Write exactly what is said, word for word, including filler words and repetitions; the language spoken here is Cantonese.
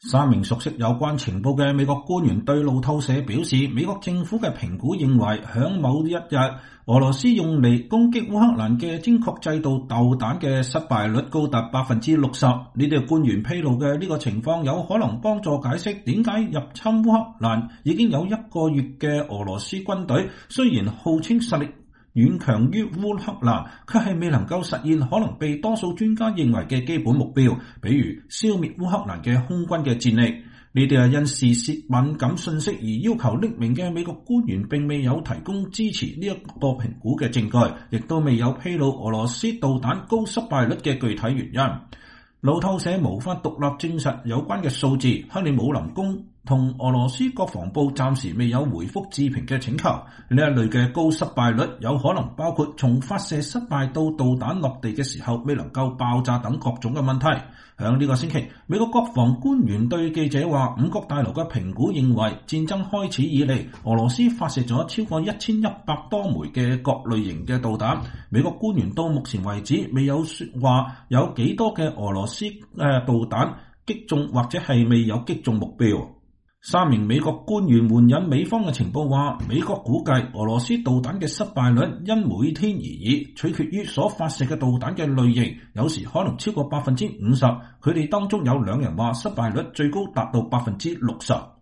三名熟悉有關情報嘅美國官員對路透社表示，美國政府嘅評估認為，響某一日，俄羅斯用嚟攻擊烏克蘭嘅精確制導導彈嘅失敗率高達百分之六十。呢啲官員披露嘅呢個情況有可能幫助解釋點解入侵烏克蘭已經有一個月嘅俄羅斯軍隊，雖然號稱實力遠強於烏克蘭，卻係未能夠實現可能被多數專家認為嘅基本目標，比如消滅烏克蘭嘅空軍嘅戰力。呢啲係因事涉敏感信息而要求匿名嘅美國官員並未有提供支持呢一個評估嘅證據，亦都未有披露俄羅斯導彈高失敗率嘅具體原因。路透社無法獨立證實有關嘅數字。克里姆林宮同俄羅斯國防部暫時未有回覆置評嘅請求。呢一類嘅高失敗率有可能包括從發射失敗到導彈落地嘅時候未能夠爆炸等各種嘅問題。響呢個星期，美國國防官員對記者話，五角大樓嘅評估認為，戰爭開始以嚟，俄羅斯發射咗超過一千一百多枚嘅各類型嘅導彈。美國官員到目前為止未有說話有幾多嘅俄羅斯誒導彈擊中或者係未有擊中目標。三名美國官員援引美方嘅情報話，美國估計俄羅斯導彈嘅失敗率因每天而異，取決於所發射嘅導彈嘅類型，有時可能超過百分之五十。佢哋當中有兩人話失敗率最高達到百分之六十。